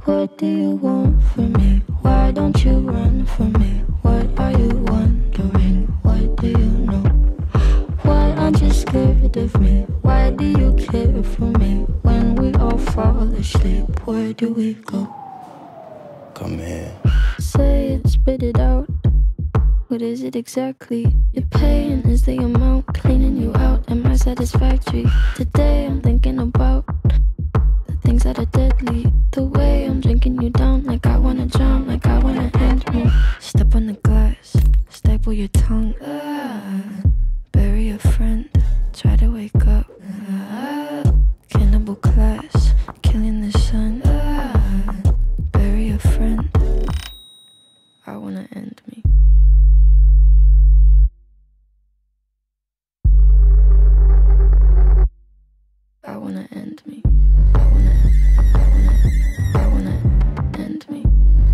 What do you want from me? Why don't you run from me? What are you wondering? What do you know? Why aren't you scared of me? Why do you care for me? When we all fall asleep, where do we go? Come here. Say it, spit it out. What is it exactly? Your pain is the amount cleaning you out. Am I satisfactory? Today I'm thinking about the things that are deadly. The way I'm drinking you down, like I wanna drown, like I wanna end me. Step on the glass, staple your tongue. Bury a friend, try to wake up. Cannibal class, killing the sun. Bury a friend, I wanna end me. I wanna end me. I wanna end me.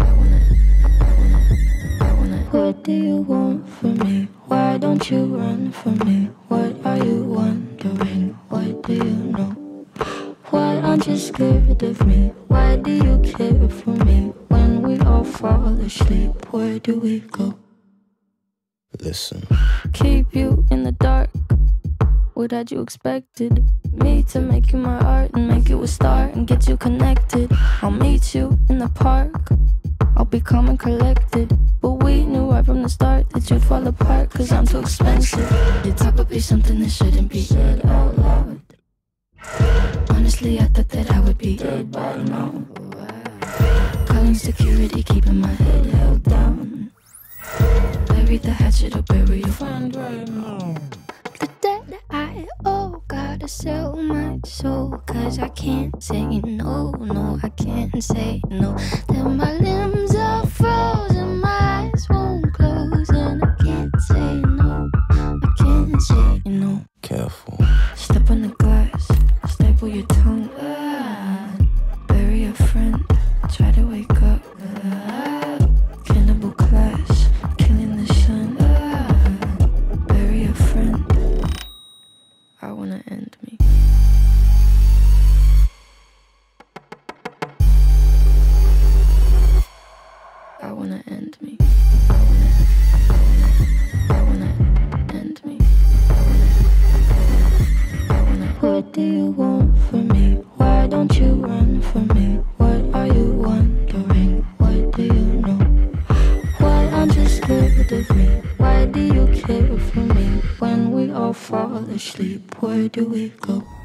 I wanna. What do you want from me? Why don't you run from me? What are you wondering? What do you know? Why aren't you scared of me? Why do you care for me? When we all fall asleep, where do we go? Listen. Keep you in the dark. What had you expected? Me to make you my art and make you a star and get you connected. I'll meet you in the park. I'll be calm and collected. But we knew right from the start that you'd fall apart, cause I'm too expensive. Your talk would be something that shouldn't be said out loud. Honestly, I thought that I would be dead by now. Calling security, keeping my head held down. Bury the hatchet or bury your friend right now. The debt I owe, gotta sell my soul, cause I can't say no, no, I can't say no. Then my limbs are frozen, my eyes won't close, and I can't say no, I can't say no. Careful. Step on the glass, staple your tongue. Bury a friend, try to wake up. Cannibal class, killing the sun. Bury a friend, I wanna end me. I wanna end me. I wanna end me. What do you want from me? Why don't you run from me? What are you wondering? What do you know? Why aren't you scared of me? Why do you care for me? When we all fall asleep, where do we go?